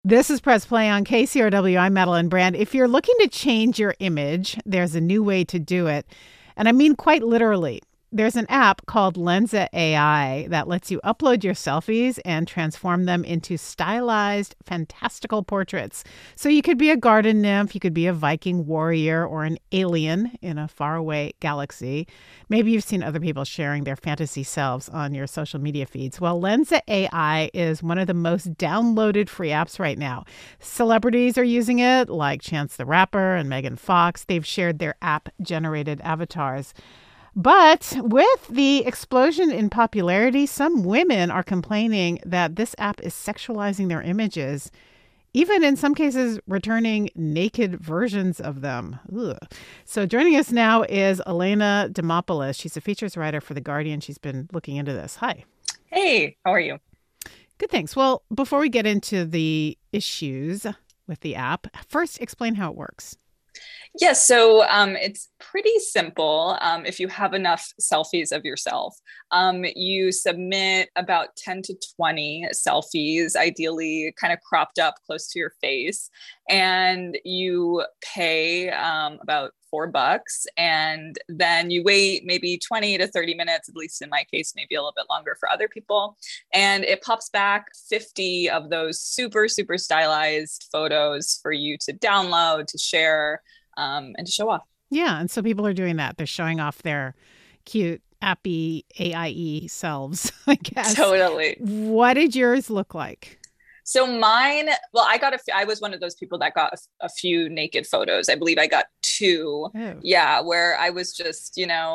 This is Press Play on KCRW. I'm Madeline Brand. If you're looking to change your image, there's a new way to do it. And I mean quite literally. There's an app called Lensa AI that lets you upload your selfies and transform them into stylized, fantastical portraits. So you could be a garden nymph, you could be a Viking warrior, or an alien in a faraway galaxy. Maybe you've seen other people sharing their fantasy selves on your social media feeds. Well, Lensa AI is one of the most downloaded free apps right now. Celebrities are using it, like Chance the Rapper and Megan Fox. They've shared their app-generated avatars. But with the explosion in popularity, some women are complaining that this app is sexualizing their images, even in some cases returning naked versions of them. Ugh. So joining us now is Elena Demopoulos. She's a features writer for The Guardian. She's been looking into this. Hi. Hey, how are you? Good, thanks. Well, before we get into the issues with the app, first explain how it works. Yes, so it's pretty simple. If you have enough selfies of yourself, you submit about 10 to 20 selfies, ideally kind of cropped up close to your face, and you pay about $4, and then you wait maybe 20 to 30 minutes, at least in my case, maybe a little bit longer for other people. And it pops back 50 of those super, super stylized photos for you to download, to share, and to show off. Yeah, and so people are doing that. They're showing off their cute, appy, AIE selves, I guess. Totally. What did yours look like? So mine, well, I was one of those people that got a few naked photos. I believe I got two. Oh. Yeah, where I was just,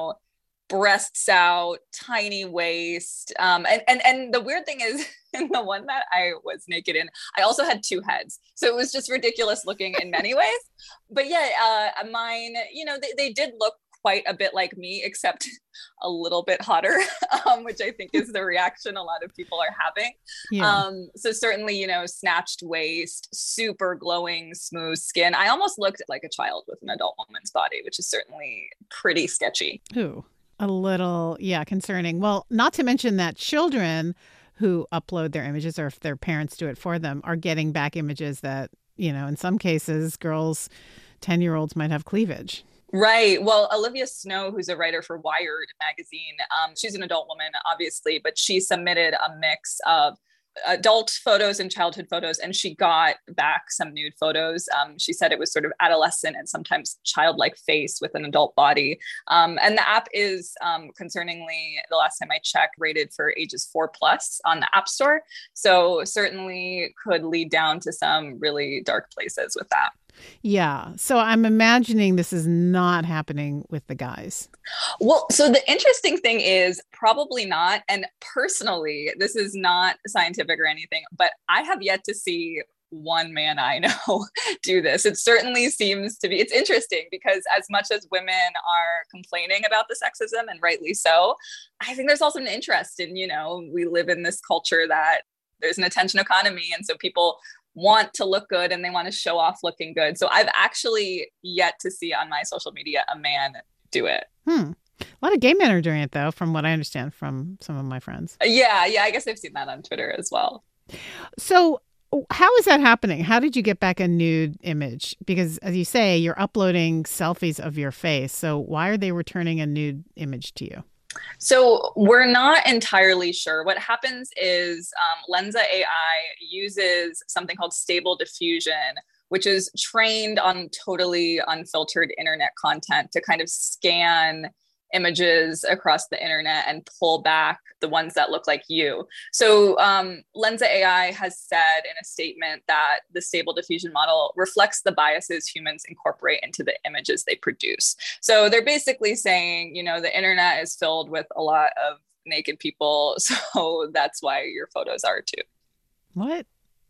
breasts out, tiny waist. And the weird thing is, in the one that I was naked in, I also had two heads. So it was just ridiculous looking in many ways. But yeah, mine, they did look quite a bit like me, except a little bit hotter, which I think is the reaction a lot of people are having. Yeah. So certainly, snatched waist, super glowing, smooth skin. I almost looked like a child with an adult woman's body, which is certainly pretty sketchy. Ooh, a little, yeah, concerning. Well, not to mention that children who upload their images, or if their parents do it for them, are getting back images that, in some cases, girls, 10-year-olds might have cleavage. Right. Well, Olivia Snow, who's a writer for Wired magazine, she's an adult woman, obviously, but she submitted a mix of adult photos and childhood photos, and she got back some nude photos. She said it was sort of adolescent and sometimes childlike face with an adult body. And the app is, concerningly, the last time I checked, rated for ages 4+ on the App Store. So certainly could lead down to some really dark places with that. Yeah. So I'm imagining this is not happening with the guys. Well, so the interesting thing is probably not. And personally, this is not scientific or anything, but I have yet to see one man I know do this. It certainly seems to be, it's interesting because as much as women are complaining about the sexism, and rightly so, I think there's also an interest in, we live in this culture that there's an attention economy. And so people want to look good and they want to show off looking good. So I've actually yet to see on my social media a man do it. A lot of gay men are doing it, though, from what I understand from some of my friends. Yeah, I guess I've seen that on Twitter as well. So how is that happening? How did you get back a nude image? Because as you say, you're uploading selfies of your face. So why are they returning a nude image to you? So we're not entirely sure. What happens is Lensa AI uses something called Stable Diffusion, which is trained on totally unfiltered internet content to kind of scan images across the internet and pull back the ones that look like you. So Lensa AI has said in a statement that the Stable Diffusion model reflects the biases humans incorporate into the images they produce. So they're basically saying, the internet is filled with a lot of naked people, so that's why your photos are too. What?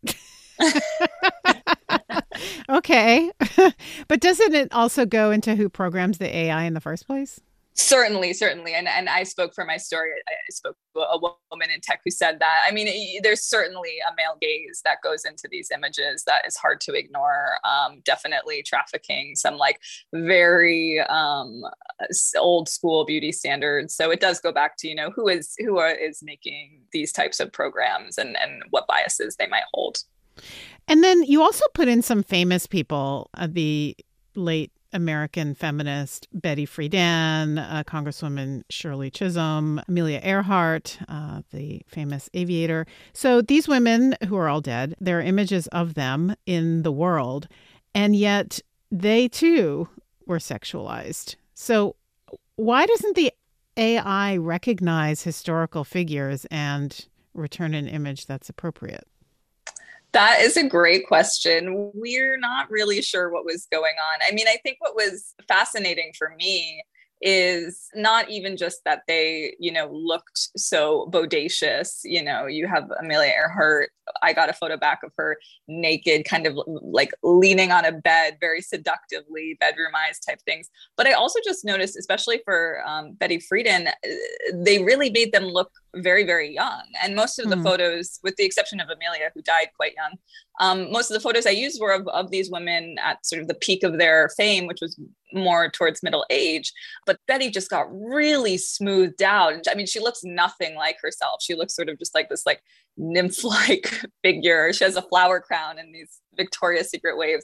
Okay. But doesn't it also go into who programs the AI in the first place? Certainly. And I spoke for my story. I spoke to a woman in tech who said that. I mean, there's certainly a male gaze that goes into these images that is hard to ignore. Definitely trafficking, some like very old school beauty standards. So it does go back to, who is making these types of programs and what biases they might hold. And then you also put in some famous people, the late American feminist Betty Friedan, Congresswoman Shirley Chisholm, Amelia Earhart, the famous aviator. So these women, who are all dead, there are images of them in the world, and yet they too were sexualized. So why doesn't the AI recognize historical figures and return an image that's appropriate? That is a great question. We're not really sure what was going on. I mean, I think what was fascinating for me is not even just that they, looked so bodacious. You have Amelia Earhart. I got a photo back of her naked, kind of like leaning on a bed, very seductively, bedroom eyes type things. But I also just noticed, especially for Betty Friedan, they really made them look very, very young. And most of the photos, with the exception of Amelia, who died quite young, most of the photos I used were of these women at sort of the peak of their fame, which was more towards middle age. But Betty just got really smoothed out. I mean, she looks nothing like herself. She looks sort of just like this nymph-like figure. She has a flower crown and these Victoria's Secret waves.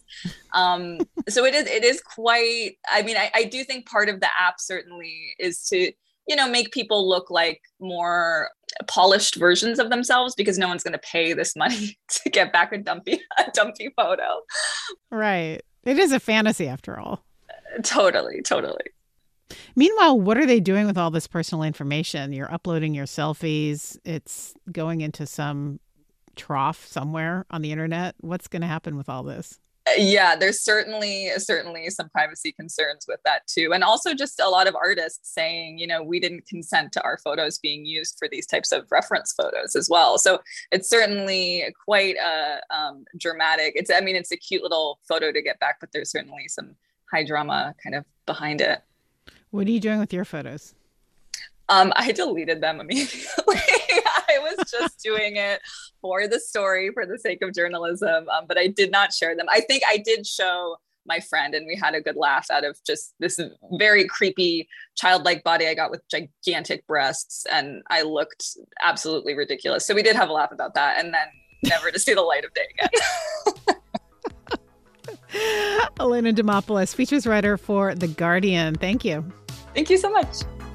So it is quite, I mean, I do think part of the app certainly is to, make people look like more polished versions of themselves, because no one's going to pay this money to get back a dumpy photo. Right. It is a fantasy after all. Totally. Meanwhile, what are they doing with all this personal information? You're uploading your selfies. It's going into some trough somewhere on the internet. What's going to happen with all this? Yeah, there's certainly some privacy concerns with that too. And also just a lot of artists saying, we didn't consent to our photos being used for these types of reference photos as well. So it's certainly quite dramatic. It's a cute little photo to get back, but there's certainly some high drama kind of behind it. What are you doing with your photos? I deleted them immediately. I was just doing it for the story, for the sake of journalism, but I did not share them. I think I did show my friend, and we had a good laugh out of just this very creepy childlike body I got with gigantic breasts, and I looked absolutely ridiculous. So we did have a laugh about that, and then never to see the light of day again. Elena Dimopoulos, features writer for The Guardian. Thank you. Thank you so much.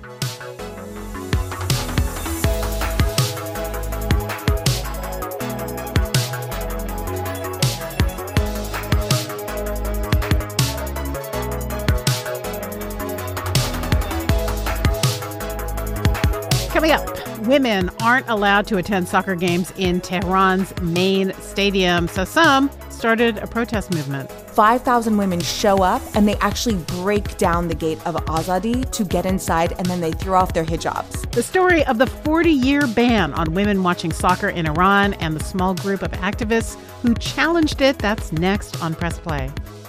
Coming up, women aren't allowed to attend soccer games in Tehran's main stadium, so some started a protest movement. 5,000 women show up and they actually break down the gate of Azadi to get inside, and then they throw off their hijabs. The story of the 40-year ban on women watching soccer in Iran and the small group of activists who challenged it, that's next on Press Play.